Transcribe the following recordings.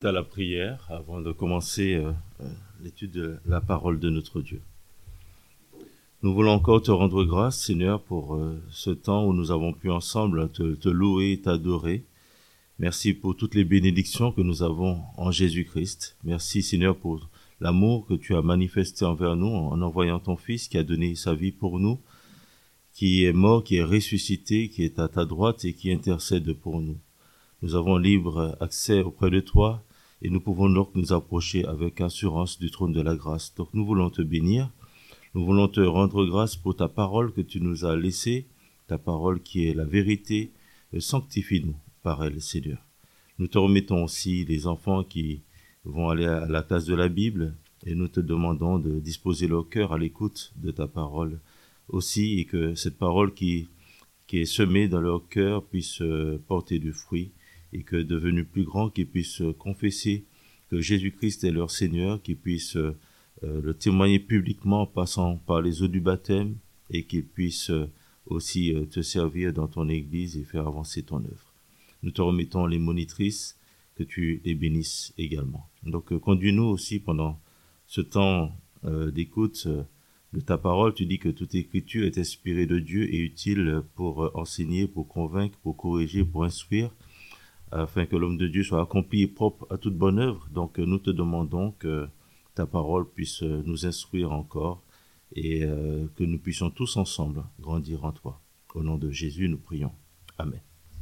À la prière avant de commencer l'étude de la parole de notre Dieu. Nous voulons encore te rendre grâce, Seigneur, pour ce temps où nous avons pu ensemble te louer et t'adorer. Merci pour toutes les bénédictions que nous avons en Jésus-Christ. Merci, Seigneur, pour l'amour que tu as manifesté envers nous en envoyant ton Fils qui a donné sa vie pour nous, qui est mort, qui est ressuscité, qui est à ta droite et qui intercède pour nous. Nous avons libre accès auprès de toi et nous pouvons donc nous approcher avec assurance du trône de la grâce. Donc nous voulons te bénir, nous voulons te rendre grâce pour ta parole que tu nous as laissée, ta parole qui est la vérité. Sanctifie-nous par elle, Seigneur. Nous te remettons aussi les enfants qui vont aller à la classe de la Bible et nous te demandons de disposer leur cœur à l'écoute de ta parole aussi, et que cette parole qui est semée dans leur cœur puisse porter du fruit, et que devenus plus grands, qu'ils puissent confesser que Jésus-Christ est leur Seigneur, qu'ils puissent le témoigner publiquement en passant par les eaux du baptême, et qu'ils puissent aussi te servir dans ton Église et faire avancer ton œuvre. Nous te remettons les monitrices, que tu les bénisses également. Donc conduis-nous aussi pendant ce temps d'écoute de ta parole. Tu dis que toute écriture est inspirée de Dieu et utile pour enseigner, pour convaincre, pour corriger, pour instruire, afin que l'homme de Dieu soit accompli et propre à toute bonne œuvre. Donc nous te demandons que ta parole puisse nous instruire encore et que nous puissions tous ensemble grandir en toi. Au nom de Jésus, nous prions. Amen.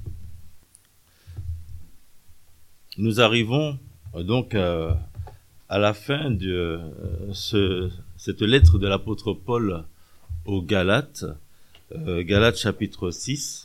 Nous arrivons donc à la fin de cette lettre de l'apôtre Paul aux Galates, Galates chapitre 6.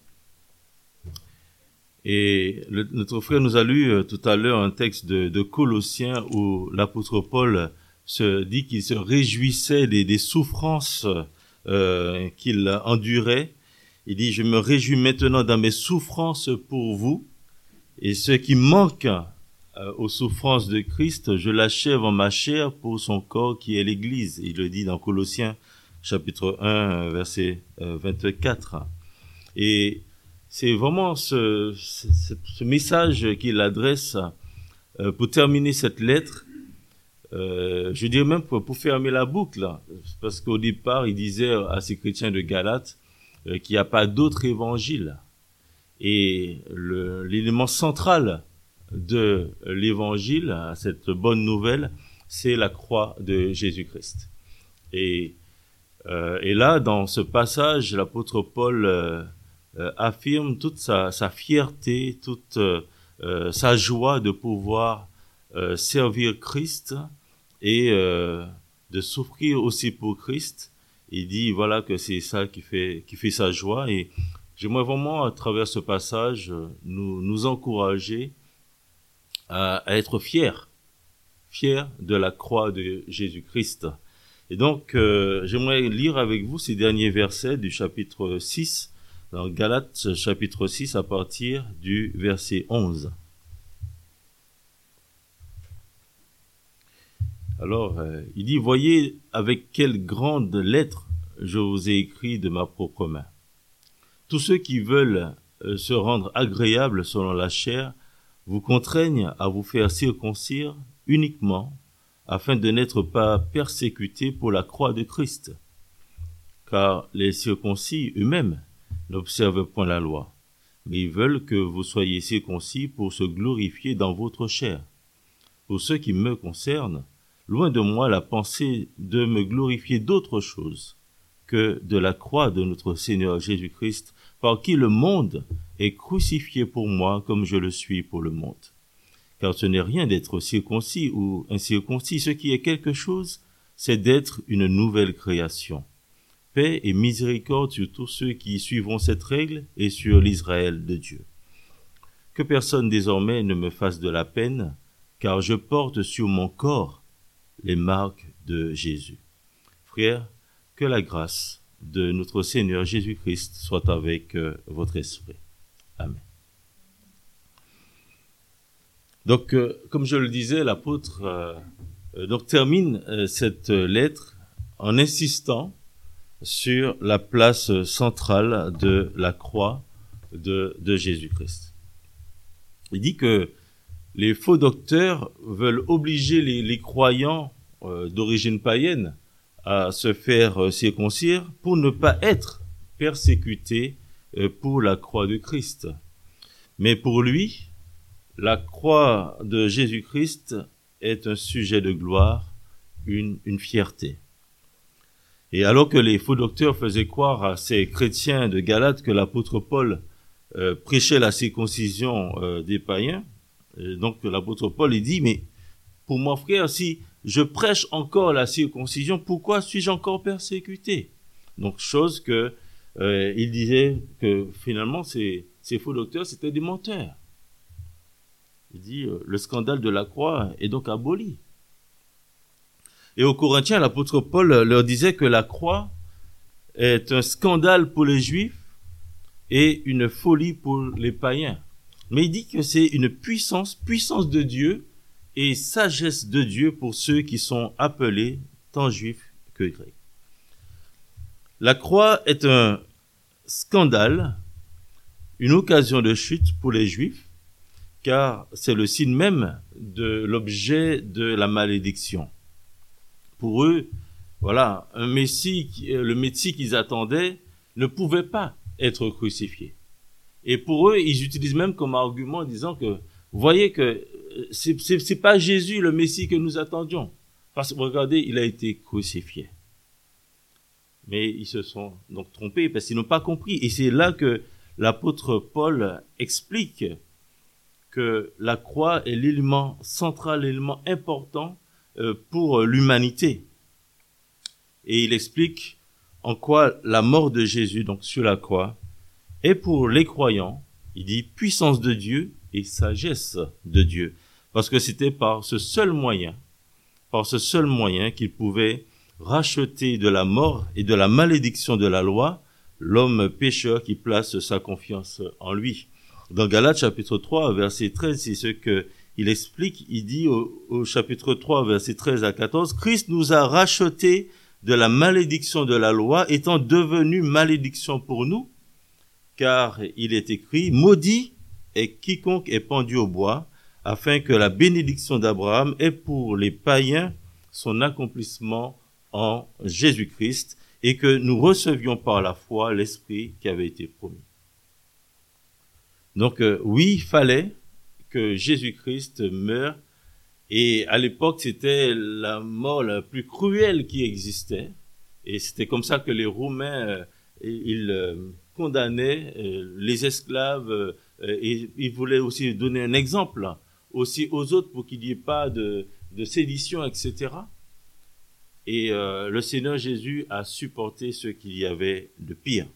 Et notre frère nous a lu tout à l'heure un texte de Colossiens où l'apôtre Paul se dit qu'il se réjouissait des souffrances qu'il endurait. Il dit « Je me réjouis maintenant dans mes souffrances pour vous, et ce qui manque aux souffrances de Christ, je l'achève en ma chair pour son corps qui est l'Église. » Il le dit dans Colossiens chapitre 1, verset 24. Et c'est vraiment ce message qu'il adresse pour terminer cette lettre. Je dirais même pour fermer la boucle, parce qu'au départ, il disait à ces chrétiens de Galates qu'il n'y a pas d'autre évangile. Et l'élément central de l'évangile, cette bonne nouvelle, c'est la croix de Jésus-Christ. Et là, dans ce passage, l'apôtre Paul affirme toute sa fierté, toute sa joie de pouvoir servir Christ et de souffrir aussi pour Christ. Il dit voilà que c'est ça qui fait sa joie, et j'aimerais vraiment à travers ce passage nous encourager à être fiers de la croix de Jésus-Christ. Et donc j'aimerais lire avec vous ces derniers versets du chapitre 6, dans Galates chapitre 6 à partir du verset 11. Alors, il dit « Voyez avec quelle grande lettre je vous ai écrit de ma propre main. Tous ceux qui veulent se rendre agréables selon la chair vous contraignent à vous faire circoncire uniquement afin de n'être pas persécutés pour la croix de Christ. Car les circoncis eux-mêmes n'observent point la loi, mais ils veulent que vous soyez circoncis pour se glorifier dans votre chair. Pour ce qui me concerne, loin de moi la pensée de me glorifier d'autre chose que de la croix de notre Seigneur Jésus-Christ, par qui le monde est crucifié pour moi comme je le suis pour le monde. Car ce n'est rien d'être circoncis ou incirconcis, ce qui est quelque chose, c'est d'être une nouvelle création. Paix et miséricorde sur tous ceux qui suivront cette règle et sur l'Israël de Dieu. Que personne désormais ne me fasse de la peine, car je porte sur mon corps les marques de Jésus. Frères, que la grâce de notre Seigneur Jésus-Christ soit avec votre esprit. Amen. Donc, comme je le disais, l'apôtre termine cette lettre en insistant sur la place centrale de la croix de Jésus-Christ. Il dit que les faux docteurs veulent obliger les croyants d'origine païenne à se faire circoncire pour ne pas être persécutés pour la croix de Christ. Mais pour lui, la croix de Jésus-Christ est un sujet de gloire, une fierté. Et alors que les faux docteurs faisaient croire à ces chrétiens de Galate que l'apôtre Paul prêchait la circoncision des païens, donc l'apôtre Paul il dit, mais pour mon frère, si je prêche encore la circoncision, pourquoi suis-je encore persécuté? Donc chose que il disait que finalement ces faux docteurs c'était des menteurs. Il dit le scandale de la croix est donc aboli. Et aux Corinthiens, l'apôtre Paul leur disait que la croix est un scandale pour les Juifs et une folie pour les païens. Mais il dit que c'est une puissance de Dieu et sagesse de Dieu pour ceux qui sont appelés tant juifs que grecs. La croix est un scandale, une occasion de chute pour les Juifs, car c'est le signe même de l'objet de la malédiction. Pour eux, voilà, le Messie qu'ils attendaient ne pouvait pas être crucifié. Et pour eux, ils utilisent même comme argument en disant que, vous voyez que c'est pas Jésus le Messie que nous attendions. Parce que regardez, il a été crucifié. Mais ils se sont donc trompés parce qu'ils n'ont pas compris. Et c'est là que l'apôtre Paul explique que la croix est l'élément central, l'élément important pour l'humanité. Et il explique en quoi la mort de Jésus, donc sur la croix, est pour les croyants, il dit puissance de Dieu et sagesse de Dieu. Parce que c'était par ce seul moyen qu'il pouvait racheter de la mort et de la malédiction de la loi l'homme pécheur qui place sa confiance en lui. Dans Galates chapitre 3, verset 13, c'est ce que il explique, il dit au chapitre 3, verset 13 à 14, Christ nous a rachetés de la malédiction de la loi, étant devenu malédiction pour nous, car il est écrit, maudit est quiconque est pendu au bois, afin que la bénédiction d'Abraham ait pour les païens son accomplissement en Jésus-Christ, et que nous recevions par la foi l'Esprit qui avait été promis. Donc oui, il fallait que Jésus-Christ meure, et à l'époque c'était la mort la plus cruelle qui existait, et c'était comme ça que les Romains ils condamnaient les esclaves, et ils voulaient aussi donner un exemple aussi aux autres pour qu'il n'y ait pas de sédition, etc. Et le Seigneur Jésus a supporté ce qu'il y avait de pire.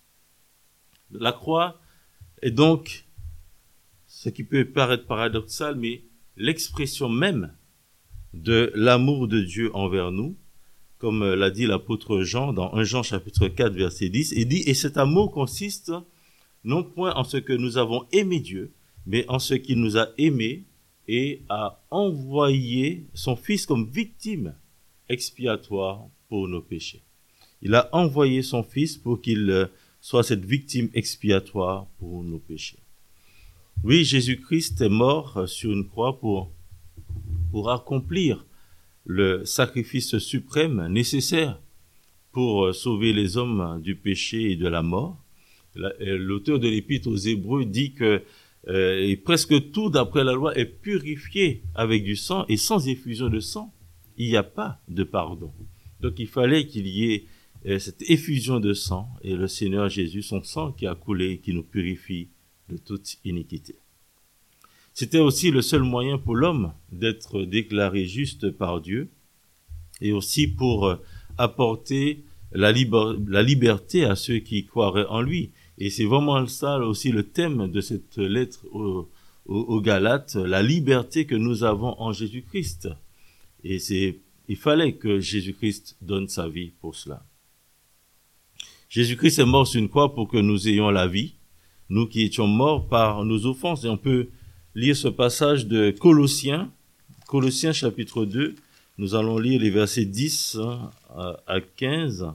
La croix est donc, ce qui peut paraître paradoxal, mais l'expression même de l'amour de Dieu envers nous, comme l'a dit l'apôtre Jean dans 1 Jean chapitre 4 verset 10, il dit « Et cet amour consiste non point en ce que nous avons aimé Dieu, mais en ce qu'il nous a aimés et a envoyé son Fils comme victime expiatoire pour nos péchés. » Il a envoyé son Fils pour qu'il soit cette victime expiatoire pour nos péchés. Oui, Jésus-Christ est mort sur une croix pour accomplir le sacrifice suprême nécessaire pour sauver les hommes du péché et de la mort. L'auteur de l'Épître aux Hébreux dit que presque tout d'après la loi est purifié avec du sang, et sans effusion de sang, il n'y a pas de pardon. Donc il fallait qu'il y ait cette effusion de sang, et le Seigneur Jésus, son sang qui a coulé, qui nous purifie de toute iniquité. C'était aussi le seul moyen pour l'homme d'être déclaré juste par Dieu, et aussi pour apporter la liberté à ceux qui croiraient en lui. Et c'est vraiment ça aussi le thème de cette lettre aux Galates, la liberté que nous avons en Jésus-Christ. Et il fallait que Jésus-Christ donne sa vie pour cela. Jésus-Christ est mort sur une croix pour que nous ayons la vie, nous qui étions morts par nos offenses. Et on peut lire ce passage de Colossiens chapitre 2. Nous allons lire les versets 10 à 15.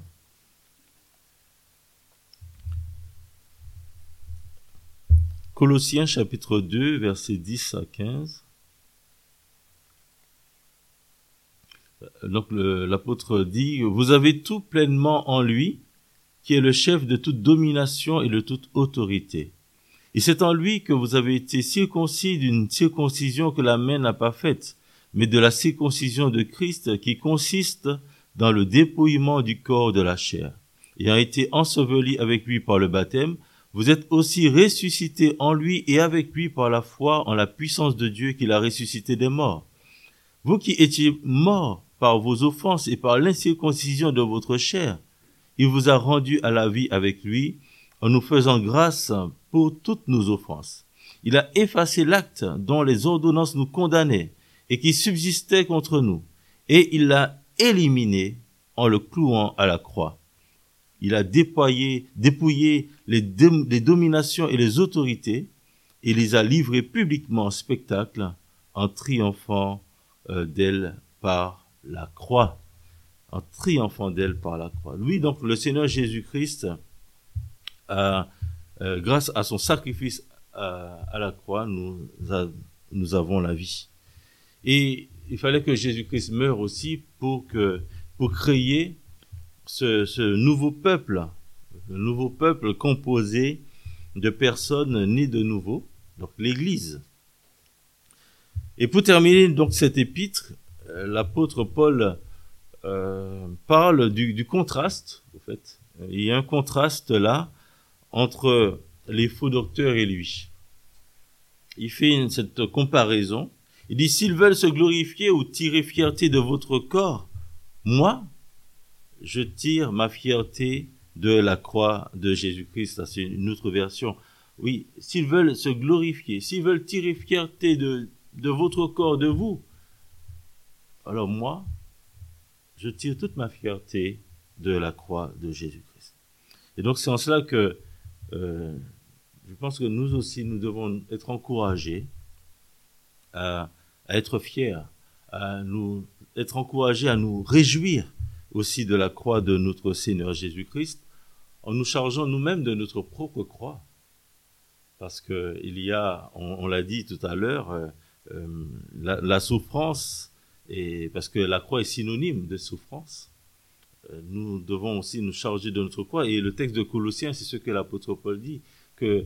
Colossiens chapitre 2, versets 10 à 15. Donc l'apôtre dit, vous avez tout pleinement en lui, qui est le chef de toute domination et de toute autorité. Et c'est en lui que vous avez été circoncis d'une circoncision que la main n'a pas faite, mais de la circoncision de Christ qui consiste dans le dépouillement du corps de la chair. Ayant été ensevelis avec lui par le baptême, vous êtes aussi ressuscités en lui et avec lui par la foi en la puissance de Dieu qui l'a ressuscité des morts. Vous qui étiez morts par vos offenses et par l'incirconcision de votre chair, il vous a rendus à la vie avec lui, en nous faisant grâce pour toutes nos offenses. Il a effacé l'acte dont les ordonnances nous condamnaient et qui subsistait contre nous, et il l'a éliminé en le clouant à la croix. Il a dépouillé les dominations et les autorités et les a livrées publiquement en spectacle en triomphant d'elle par la croix. En triomphant d'elle par la croix. Oui, donc le Seigneur Jésus-Christ, grâce à son sacrifice à la croix, nous avons la vie. Et il fallait que Jésus-Christ meure aussi pour créer ce nouveau peuple, le nouveau peuple composé de personnes nées de nouveau, donc l'Église. Et pour terminer donc cet épître, l'apôtre Paul parle du contraste, en fait. Il y a un contraste là entre les faux docteurs et lui. Il fait cette comparaison. Il dit, s'ils veulent se glorifier ou tirer fierté de votre corps, moi, je tire ma fierté de la croix de Jésus-Christ. Ça, c'est une autre version. Oui, s'ils veulent se glorifier, s'ils veulent tirer fierté de votre corps, de vous, alors moi, je tire toute ma fierté de la croix de Jésus-Christ. Et donc c'est en cela que je pense que nous aussi, nous devons être encouragés à être fiers, être encouragés à nous réjouir aussi de la croix de notre Seigneur Jésus-Christ, en nous chargeant nous-mêmes de notre propre croix. Parce que il y a, on l'a dit tout à l'heure, la souffrance, et parce que la croix est synonyme de souffrance, nous devons aussi nous charger de notre croix. Et le texte de Colossiens, c'est ce que l'apôtre Paul dit, que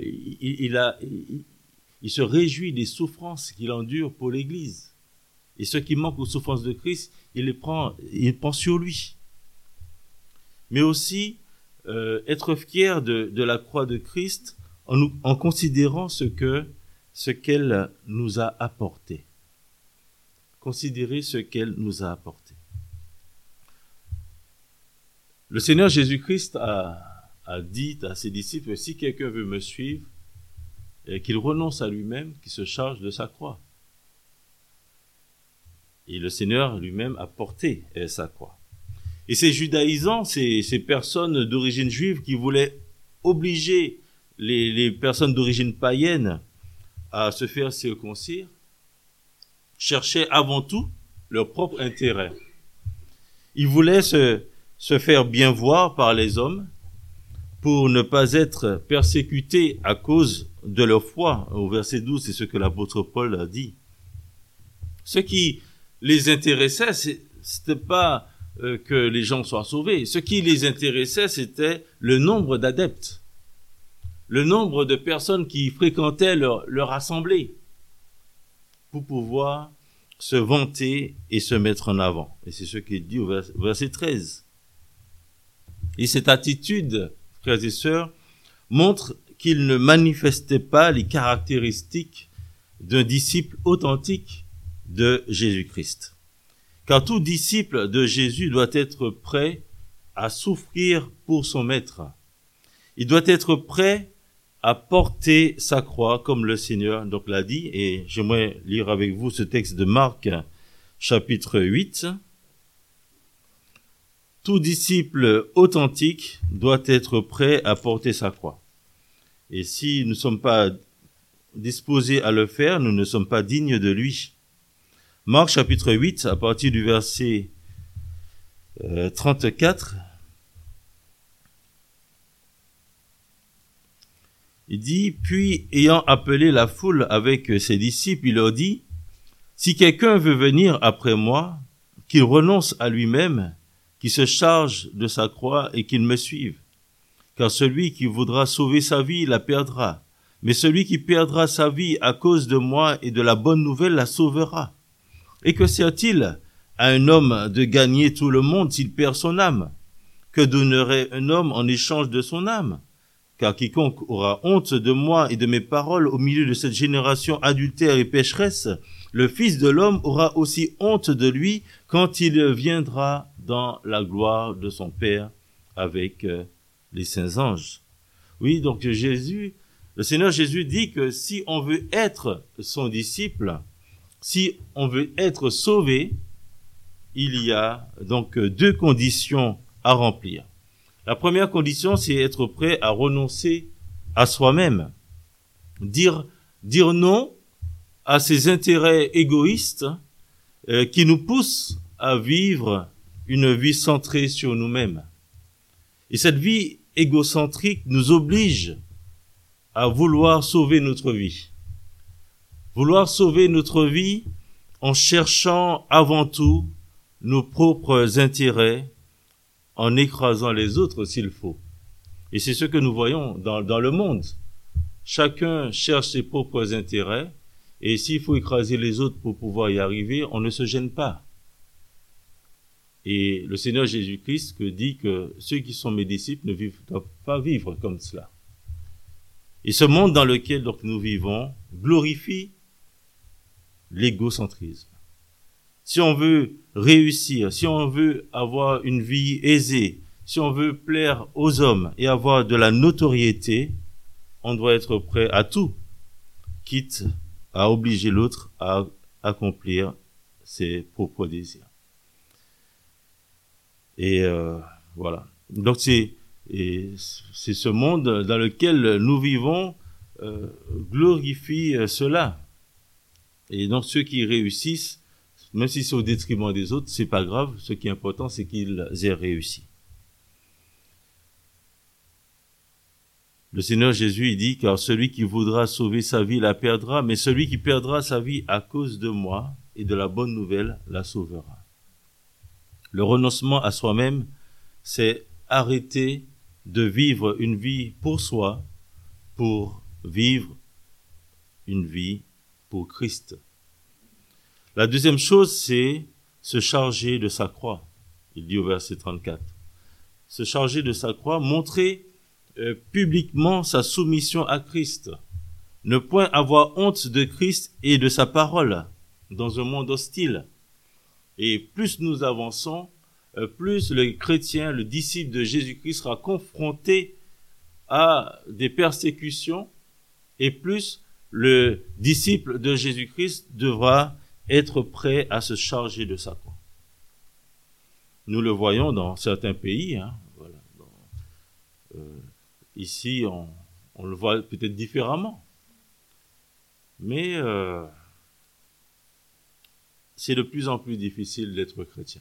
il se réjouit des souffrances qu'il endure pour l'Église. Et ce qui manque aux souffrances de Christ, il prend sur lui. Mais aussi être fier de la croix de Christ en considérant ce qu'elle nous a apporté. Considérer ce qu'elle nous a apporté. Le Seigneur Jésus-Christ a dit à ses disciples, si quelqu'un veut me suivre, qu'il renonce à lui-même, qu'il se charge de sa croix. Et le Seigneur lui-même a porté sa croix. Et ces judaïsants, ces personnes d'origine juive qui voulaient obliger les personnes d'origine païenne à se faire circoncire, cherchaient avant tout leur propre intérêt. Ils voulaient se faire bien voir par les hommes pour ne pas être persécutés à cause de leur foi. Au verset 12, c'est ce que l'apôtre Paul a dit. Ce qui les intéressait, c'était pas que les gens soient sauvés. Ce qui les intéressait, c'était le nombre d'adeptes, le nombre de personnes qui fréquentaient leur assemblée pour pouvoir se vanter et se mettre en avant. Et c'est ce qu'il dit au verset 13. Et cette attitude, frères et sœurs, montre qu'il ne manifestait pas les caractéristiques d'un disciple authentique de Jésus-Christ. Car tout disciple de Jésus doit être prêt à souffrir pour son maître. Il doit être prêt à porter sa croix, comme le Seigneur donc l'a dit. Et j'aimerais lire avec vous ce texte de Marc, chapitre 8. Tout disciple authentique doit être prêt à porter sa croix. Et si nous ne sommes pas disposés à le faire, nous ne sommes pas dignes de lui. Marc chapitre 8, à partir du verset 34, il dit, puis ayant appelé la foule avec ses disciples, il leur dit, si quelqu'un veut venir après moi, qu'il renonce à lui-même, qu'il se charge de sa croix et qu'il me suive. Car celui qui voudra sauver sa vie la perdra, mais celui qui perdra sa vie à cause de moi et de la bonne nouvelle la sauvera. Et que sert-il à un homme de gagner tout le monde s'il perd son âme? Que donnerait un homme en échange de son âme? Car quiconque aura honte de moi et de mes paroles au milieu de cette génération adultère et pécheresse, le Fils de l'homme aura aussi honte de lui quand il viendra dans la gloire de son Père avec les saints anges. Oui, donc le Seigneur Jésus dit que si on veut être son disciple, si on veut être sauvé, il y a donc deux conditions à remplir. La première condition, c'est être prêt à renoncer à soi-même. Dire non à ces intérêts égoïstes qui nous poussent à vivre une vie centrée sur nous-mêmes. Et cette vie égocentrique nous oblige à vouloir sauver notre vie. Vouloir sauver notre vie en cherchant avant tout nos propres intérêts, en écrasant les autres s'il faut. Et c'est ce que nous voyons dans le monde. Chacun cherche ses propres intérêts, et s'il faut écraser les autres pour pouvoir y arriver, on ne se gêne pas. Et le Seigneur Jésus-Christ dit que ceux qui sont mes disciples ne doivent pas vivre comme cela. Et ce monde dans lequel donc nous vivons glorifie l'égocentrisme. Si on veut réussir, si on veut avoir une vie aisée, si on veut plaire aux hommes et avoir de la notoriété, on doit être prêt à tout, quitte à obliger l'autre à accomplir ses propres désirs. Et voilà. Donc c'est ce monde dans lequel nous vivons glorifie cela. Et donc ceux qui réussissent, même si c'est au détriment des autres, c'est pas grave. Ce qui est important, c'est qu'ils aient réussi. Le Seigneur Jésus, il dit, car celui qui voudra sauver sa vie la perdra, mais celui qui perdra sa vie à cause de moi et de la bonne nouvelle la sauvera. Le renoncement à soi-même, c'est arrêter de vivre une vie pour soi, pour vivre une vie pour Christ. La deuxième chose, c'est se charger de sa croix. Il dit au verset 34. Se charger de sa croix, montrer publiquement sa soumission à Christ. Ne point avoir honte de Christ et de sa parole dans un monde hostile. Et plus nous avançons, plus le chrétien, le disciple de Jésus-Christ sera confronté à des persécutions et plus le disciple de Jésus-Christ devra être prêt à se charger de sa croix. Nous le voyons dans certains pays. Voilà. Ici, on le voit peut-être différemment. Mais c'est de plus en plus difficile d'être chrétien.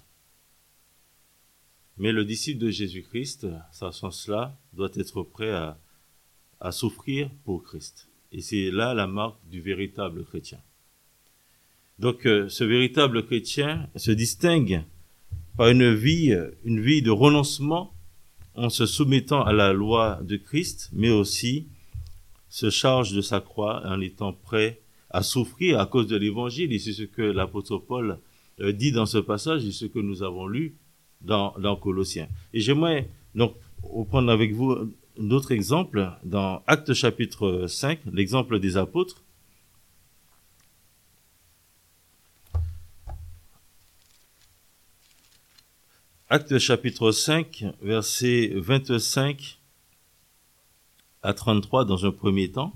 Mais le disciple de Jésus-Christ, à ce sens-là, doit être prêt à souffrir pour Christ. Et c'est là la marque du véritable chrétien. Donc, ce véritable chrétien se distingue par une vie de renoncement en se soumettant à la loi de Christ, mais aussi se charge de sa croix en étant prêt à souffrir à cause de l'évangile. Et c'est ce que l'apôtre Paul dit dans ce passage et ce que nous avons lu dans Colossiens. Et j'aimerais donc reprendre avec vous d'autres exemples dans Actes chapitre 5, l'exemple des apôtres. Actes chapitre 5, versets 25 à 33 dans un premier temps.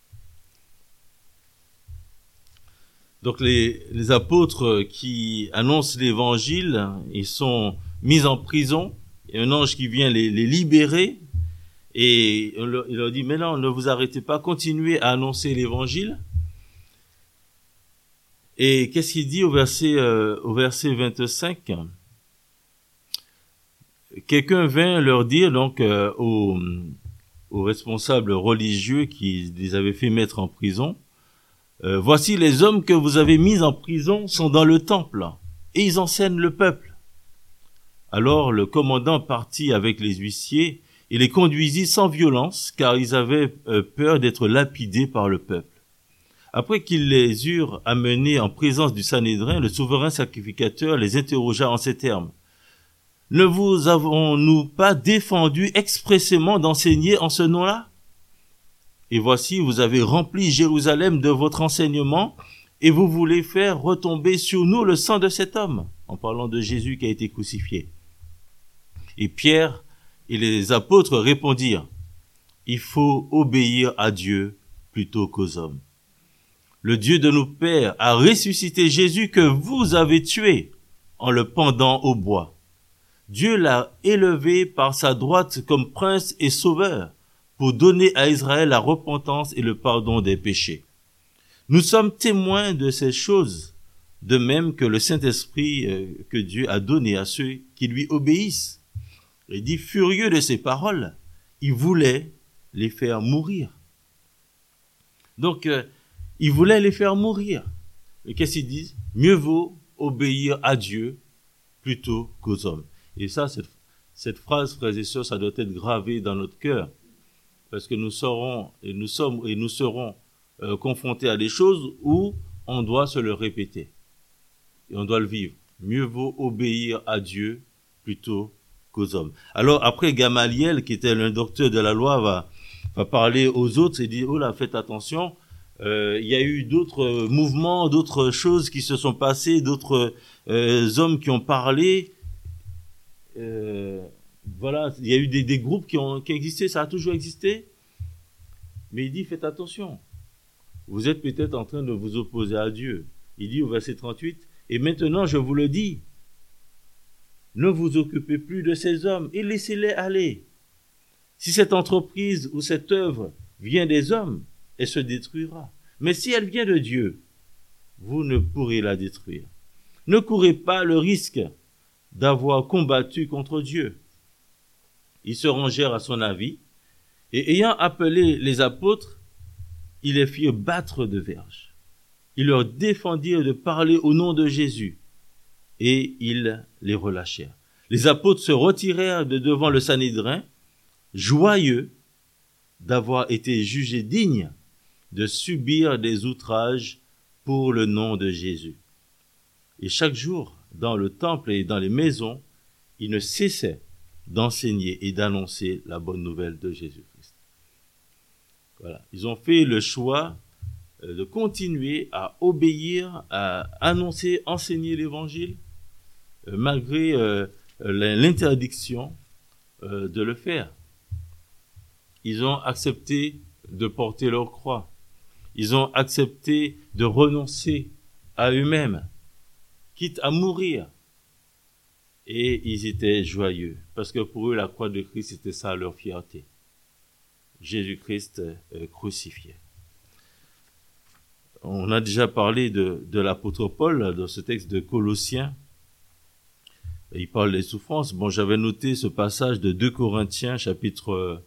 Donc les apôtres qui annoncent l'évangile, ils sont mis en prison. Il y a un ange qui vient les libérer et il leur dit, mais non, ne vous arrêtez pas, continuez à annoncer l'évangile. Et qu'est-ce qu'il dit au verset 25? Quelqu'un vint leur dire donc aux responsables religieux qui les avaient fait mettre en prison, voici les hommes que vous avez mis en prison sont dans le temple et ils enseignent le peuple. Alors le commandant partit avec les huissiers et les conduisit sans violence, car ils avaient peur d'être lapidés par le peuple. Après qu'ils les eurent amenés en présence du Sanhédrin, le souverain sacrificateur les interrogea en ces termes. « Ne vous avons-nous pas défendu expressément d'enseigner en ce nom-là? Et voici, vous avez rempli Jérusalem de votre enseignement, et vous voulez faire retomber sur nous le sang de cet homme, en parlant de Jésus qui a été crucifié. » Et Pierre et les apôtres répondirent, « Il faut obéir à Dieu plutôt qu'aux hommes. Le Dieu de nos pères a ressuscité Jésus que vous avez tué en le pendant au bois. Dieu l'a élevé par sa droite comme prince et sauveur pour donner à Israël la repentance et le pardon des péchés. Nous sommes témoins de ces choses, de même que le Saint-Esprit que Dieu a donné à ceux qui lui obéissent. » Il dit, furieux de ces paroles, il voulait les faire mourir. Donc, il voulait les faire mourir. Et qu'est-ce qu'ils disent? Mieux vaut obéir à Dieu plutôt qu'aux hommes. Et ça, cette phrase, frères et sœurs, ça doit être gravé dans notre cœur. Parce que nous serons confrontés à des choses où on doit se le répéter. Et on doit le vivre. Mieux vaut obéir à Dieu plutôt qu'aux hommes. Alors après, Gamaliel, qui était l'un docteur de la loi, va parler aux autres et dire, oh là, faites attention, il y a eu d'autres mouvements, d'autres choses qui se sont passées, d'autres hommes qui ont parlé. Voilà, il y a eu des groupes qui ont existé, ça a toujours existé. Mais il dit, faites attention. Vous êtes peut-être en train de vous opposer à Dieu. Il dit au verset 38, et maintenant je vous le dis, ne vous occupez plus de ces hommes et laissez-les aller. Si cette entreprise ou cette œuvre vient des hommes, elle se détruira. Mais si elle vient de Dieu, vous ne pourrez la détruire. Ne courez pas le risque d'avoir combattu contre Dieu. Ils se rangèrent à son avis, et ayant appelé les apôtres, ils les firent battre de verges. Ils leur défendirent de parler au nom de Jésus, et ils les relâchèrent. Les apôtres se retirèrent de devant le Sanhédrin, joyeux d'avoir été jugés dignes de subir des outrages pour le nom de Jésus. Et chaque jour, dans le temple et dans les maisons, ils ne cessaient d'enseigner et d'annoncer la bonne nouvelle de Jésus-Christ. Voilà. Ils ont fait le choix de continuer à obéir, à annoncer, enseigner l'évangile, malgré l'interdiction de le faire. Ils ont accepté de porter leur croix. Ils ont accepté de renoncer à eux-mêmes, quitte à mourir. Et ils étaient joyeux, parce que pour eux, la croix de Christ, c'était ça leur fierté. Jésus-Christ crucifié. On a déjà parlé de l'apôtre Paul dans ce texte de Colossiens. Il parle des souffrances. Bon, j'avais noté ce passage de 2 Corinthiens chapitre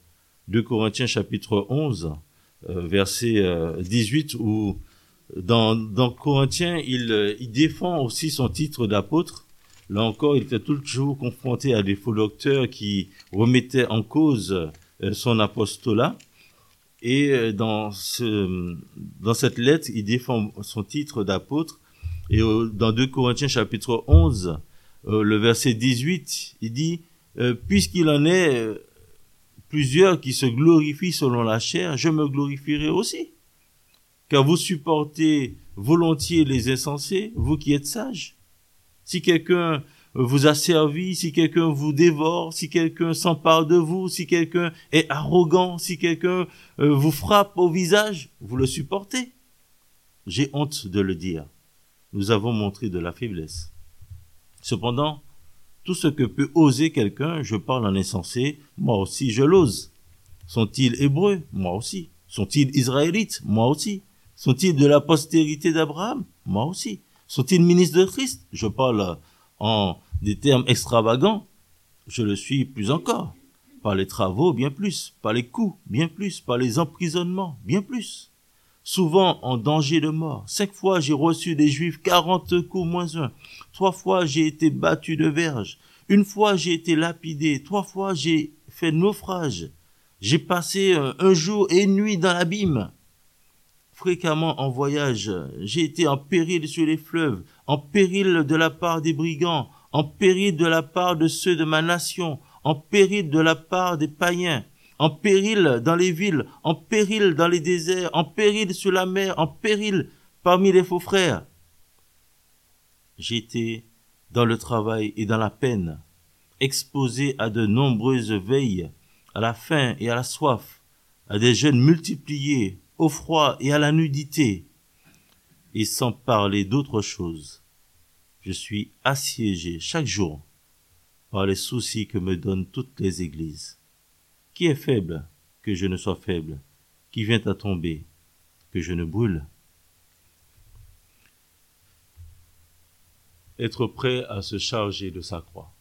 11, verset 18, où dans Corinthiens, il défend aussi son titre d'apôtre. Là encore, il était toujours confronté à des faux docteurs qui remettaient en cause son apostolat. Et dans cette lettre, il défend son titre d'apôtre. Et dans 2 Corinthiens chapitre 11, le verset 18, il dit « Puisqu'il en est plusieurs qui se glorifient selon la chair, je me glorifierai aussi. Car vous supportez volontiers les insensés, vous qui êtes sages. Si quelqu'un vous a servi, si quelqu'un vous dévore, si quelqu'un s'empare de vous, si quelqu'un est arrogant, si quelqu'un vous frappe au visage, vous le supportez. J'ai honte de le dire. Nous avons montré de la faiblesse. Cependant, tout ce que peut oser quelqu'un, je parle en insensé, moi aussi je l'ose. Sont-ils hébreux? Moi aussi. Sont-ils israélites? Moi aussi. Sont-ils de la postérité d'Abraham? Moi aussi. Sont-ils ministres de Christ? Je parle en des termes extravagants. Je le suis plus encore. Par les travaux, bien plus. Par les coups, bien plus. Par les emprisonnements, bien plus. souvent en danger de mort. 5 fois, j'ai reçu des Juifs 40 coups moins 1. 3 fois, j'ai été battu de verge. 1 fois, j'ai été lapidé. 3 fois, j'ai fait naufrage. J'ai passé un jour et une nuit dans l'abîme. Fréquemment en voyage, j'ai été en péril sur les fleuves, en péril de la part des brigands, en péril de la part de ceux de ma nation, en péril de la part des païens, en péril dans les villes, en péril dans les déserts, en péril sur la mer, en péril parmi les faux frères. J'ai été dans le travail et dans la peine, exposé à de nombreuses veilles, à la faim et à la soif, à des jeûnes multipliés, au froid et à la nudité, et sans parler d'autre chose. Je suis assiégé chaque jour par les soucis que me donnent toutes les églises. Qui est faible, que je ne sois faible? Qui vient à tomber, que je ne brûle? Être prêt à se charger de sa croix.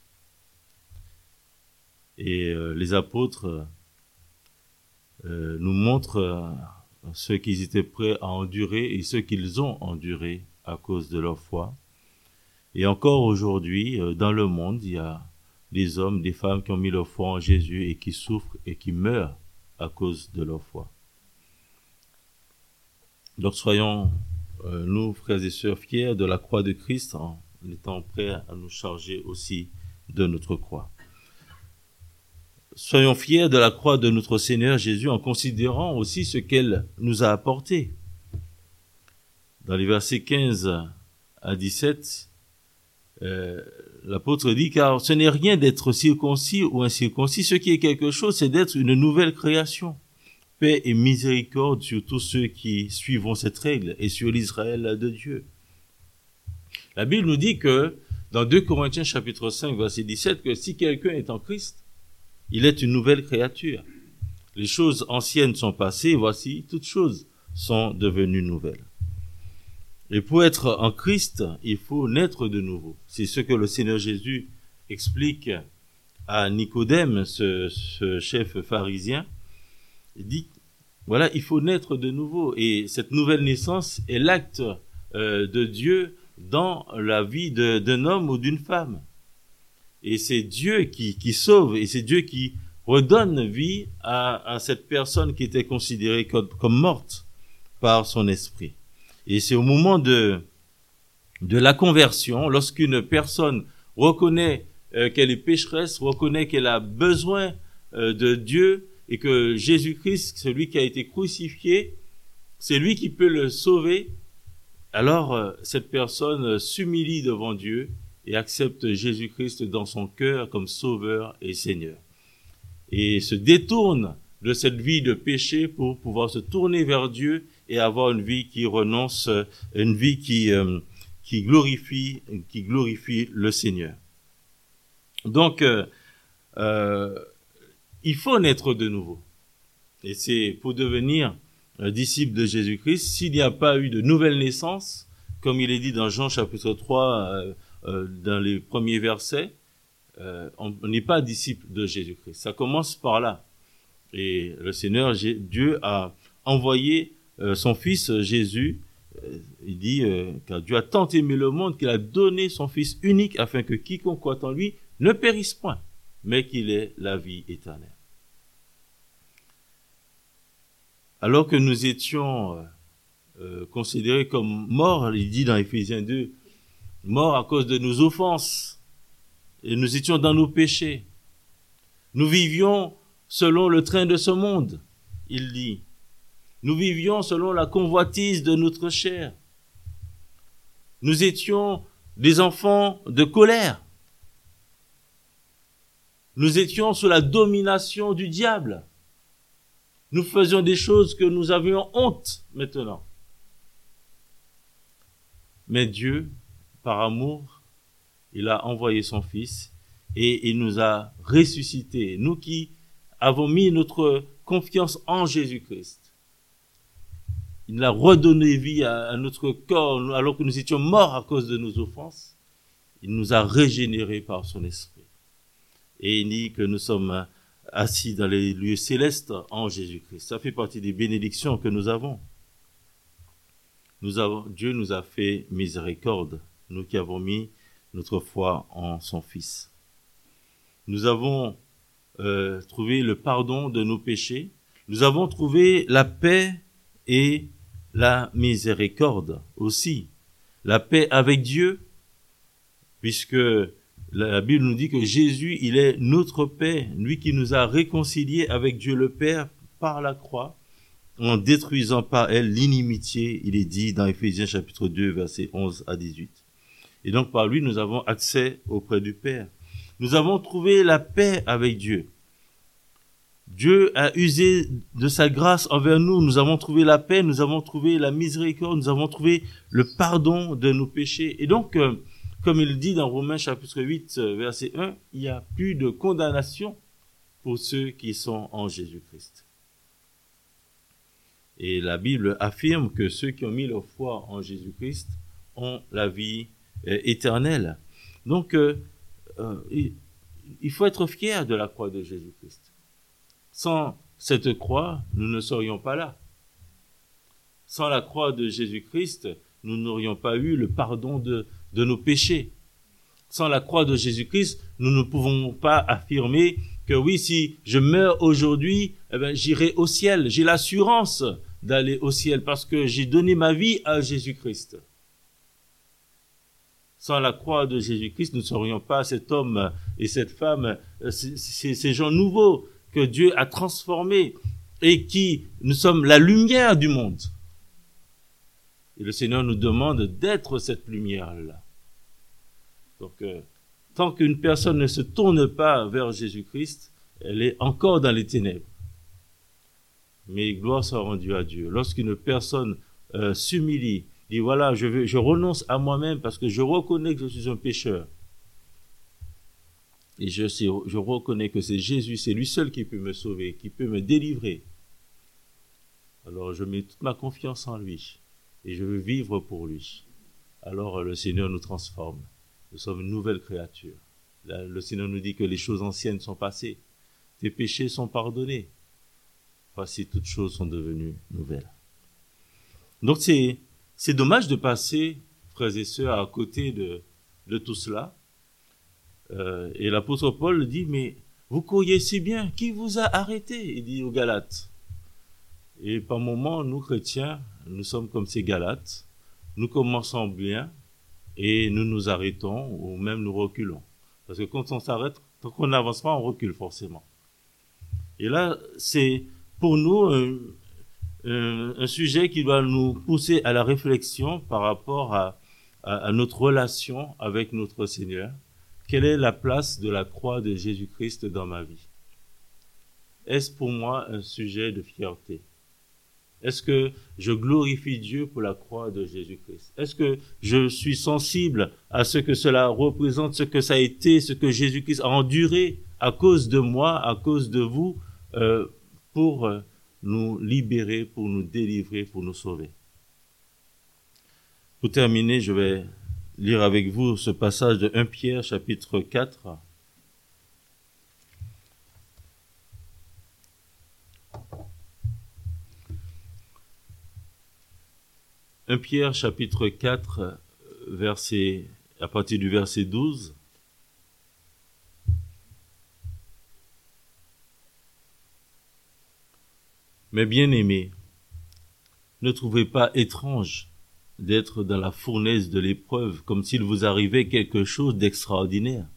Et les apôtres nous montrent ceux qu'ils étaient prêts à endurer et ceux qu'ils ont enduré à cause de leur foi. Et encore aujourd'hui, dans le monde, il y a des hommes, des femmes qui ont mis leur foi en Jésus et qui souffrent et qui meurent à cause de leur foi. Donc soyons, nous, frères et sœurs, fiers de la croix de Christ en étant prêts à nous charger aussi de notre croix. Soyons fiers de la croix de notre Seigneur Jésus en considérant aussi ce qu'elle nous a apporté. Dans les versets 15 à 17, l'apôtre dit, car ce n'est rien d'être circoncis ou incirconcis, ce qui est quelque chose, c'est d'être une nouvelle création. Paix et miséricorde sur tous ceux qui suivront cette règle et sur l'Israël de Dieu. La Bible nous dit que, dans 2 Corinthiens chapitre 5, verset 17, que si quelqu'un est en Christ, il est une nouvelle créature. Les choses anciennes sont passées, voici, toutes choses sont devenues nouvelles. Et pour être en Christ, il faut naître de nouveau. C'est ce que le Seigneur Jésus explique à Nicodème, ce chef pharisien. Il dit, voilà, il faut naître de nouveau. Et cette nouvelle naissance est l'acte de Dieu dans la vie d'un homme ou d'une femme. Et c'est Dieu qui sauve, et c'est Dieu qui redonne vie à cette personne qui était considérée comme morte par son esprit. Et c'est au moment de la conversion, lorsqu'une personne reconnaît qu'elle est pécheresse, reconnaît qu'elle a besoin de Dieu, et que Jésus-Christ, celui qui a été crucifié, c'est lui qui peut le sauver, alors cette personne s'humilie devant Dieu et accepte Jésus-Christ dans son cœur comme sauveur et Seigneur. Et se détourne de cette vie de péché pour pouvoir se tourner vers Dieu et avoir une vie qui renonce, une vie qui glorifie le Seigneur. Donc, il faut naître de nouveau. Et c'est pour devenir un disciple de Jésus-Christ, s'il n'y a pas eu de nouvelle naissance, comme il est dit dans Jean chapitre 3, dans les premiers versets, on n'est pas disciple de Jésus-Christ. Ça commence par là. Et le Seigneur, Dieu a envoyé son Fils Jésus. Il dit, car Dieu a tant aimé le monde qu'il a donné son Fils unique afin que quiconque croit en lui ne périsse point, mais qu'il ait la vie éternelle. Alors que nous étions considérés comme morts, il dit dans Éphésiens 2, morts à cause de nos offenses, et nous étions dans nos péchés. Nous vivions selon le train de ce monde, il dit. Nous vivions selon la convoitise de notre chair. Nous étions des enfants de colère. Nous étions sous la domination du diable. Nous faisions des choses que nous avions honte maintenant. Mais Dieu, par amour, il a envoyé son Fils et il nous a ressuscités. Nous qui avons mis notre confiance en Jésus-Christ. Il a redonné vie à notre corps alors que nous étions morts à cause de nos offenses. Il nous a régénérés par son esprit. Et il dit que nous sommes assis dans les lieux célestes en Jésus-Christ. Ça fait partie des bénédictions que nous avons. Dieu nous a fait miséricorde, nous qui avons mis notre foi en son Fils. Nous avons trouvé le pardon de nos péchés. Nous avons trouvé la paix et la miséricorde aussi. La paix avec Dieu, puisque la Bible nous dit que Jésus, il est notre paix, lui qui nous a réconciliés avec Dieu le Père par la croix, en détruisant par elle l'inimitié, il est dit dans Éphésiens chapitre 2, versets 11 à 18. Et donc par lui, nous avons accès auprès du Père. Nous avons trouvé la paix avec Dieu. Dieu a usé de sa grâce envers nous. Nous avons trouvé la paix, nous avons trouvé la miséricorde, nous avons trouvé le pardon de nos péchés. Et donc, comme il dit dans Romains chapitre 8, verset 1, il n'y a plus de condamnation pour ceux qui sont en Jésus-Christ. Et la Bible affirme que ceux qui ont mis leur foi en Jésus-Christ ont la vie éternelle. Donc, il faut être fier de la croix de Jésus-Christ. Sans cette croix, nous ne serions pas là. Sans la croix de Jésus-Christ, nous n'aurions pas eu le pardon de nos péchés. Sans la croix de Jésus-Christ, nous ne pouvons pas affirmer que oui, si je meurs aujourd'hui, j'irai au ciel. J'ai l'assurance d'aller au ciel parce que j'ai donné ma vie à Jésus-Christ. Sans la croix de Jésus-Christ, nous ne serions pas cet homme et cette femme, ces gens nouveaux que Dieu a transformés et qui, nous sommes la lumière du monde. Et le Seigneur nous demande d'être cette lumière-là. Donc, tant qu'une personne ne se tourne pas vers Jésus-Christ, elle est encore dans les ténèbres. Mais gloire soit rendue à Dieu. Lorsqu'une personne s'humilie, dit voilà, je renonce à moi-même parce que je reconnais que je suis un pécheur. Et je reconnais que c'est Jésus, c'est lui seul qui peut me sauver, qui peut me délivrer. Alors je mets toute ma confiance en lui et je veux vivre pour lui. Alors le Seigneur nous transforme. Nous sommes une nouvelle créature. Là, le Seigneur nous dit que les choses anciennes sont passées. Tes péchés sont pardonnés. Voici, toutes choses sont devenues nouvelles. Donc c'est dommage de passer, frères et sœurs, à côté de tout cela. Et l'apôtre Paul dit, mais vous courriez si bien, qui vous a arrêté? Il dit aux Galates. Et par moments, nous chrétiens, nous sommes comme ces Galates. Nous commençons bien et nous nous arrêtons ou même nous reculons. Parce que quand on s'arrête, tant qu'on n'avance pas, on recule forcément. Et là, c'est pour nous un sujet qui doit nous pousser à la réflexion par rapport à notre relation avec notre Seigneur. Quelle est la place de la croix de Jésus-Christ dans ma vie? Est-ce pour moi un sujet de fierté? Est-ce que je glorifie Dieu pour la croix de Jésus-Christ? Est-ce que je suis sensible à ce que cela représente, ce que ça a été, ce que Jésus-Christ a enduré à cause de moi, à cause de vous, pour nous libérer, pour nous délivrer, pour nous sauver? Pour terminer, je vais lire avec vous ce passage de 1 Pierre, chapitre 4. « 1 Pierre, chapitre 4, à partir du verset 12. « Mais bien-aimés, ne trouvez pas étrange d'être dans la fournaise de l'épreuve, comme s'il vous arrivait quelque chose d'extraordinaire.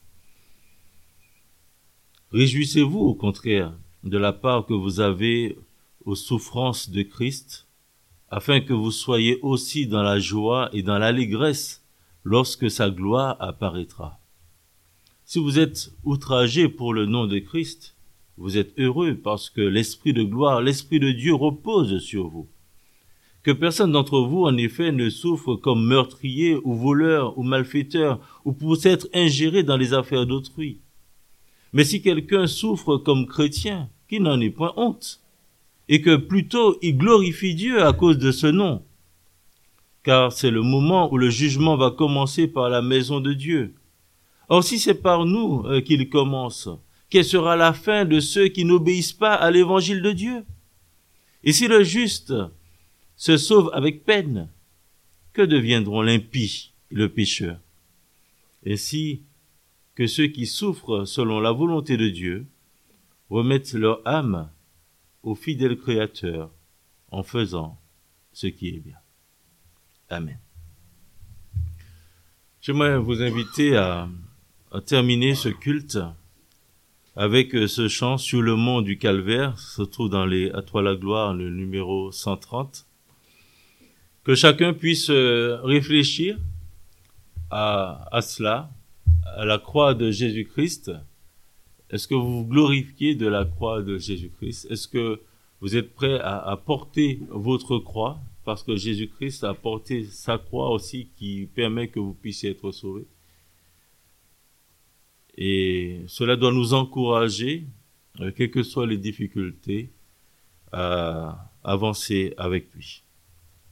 Réjouissez-vous, au contraire, de la part que vous avez aux souffrances de Christ, afin que vous soyez aussi dans la joie et dans l'allégresse lorsque sa gloire apparaîtra. Si vous êtes outragés pour le nom de Christ, vous êtes heureux parce que l'Esprit de gloire, l'Esprit de Dieu repose sur vous. Que personne d'entre vous, en effet, ne souffre comme meurtrier ou voleur ou malfaiteur ou pour s'être ingéré dans les affaires d'autrui. Mais si quelqu'un souffre comme chrétien, qu'il n'en ait point honte, et que plutôt il glorifie Dieu à cause de ce nom. Car c'est le moment où le jugement va commencer par la maison de Dieu. Or, si c'est par nous qu'il commence, quelle sera la fin de ceux qui n'obéissent pas à l'évangile de Dieu? Et si le juste se sauve avec peine, que deviendront l'impie et le pécheur? Ainsi que ceux qui souffrent selon la volonté de Dieu remettent leur âme au fidèle Créateur en faisant ce qui est bien. Amen. J'aimerais vous inviter à terminer ce culte avec ce chant sur le mont du Calvaire, se trouve dans les À toi la gloire, le numéro 130. Que chacun puisse réfléchir à cela, à la croix de Jésus-Christ. Est-ce que vous vous glorifiez de la croix de Jésus-Christ? Est-ce que vous êtes prêt à porter votre croix? Parce que Jésus-Christ a porté sa croix aussi qui permet que vous puissiez être sauvés. Et cela doit nous encourager, quelles que soient les difficultés, à avancer avec lui.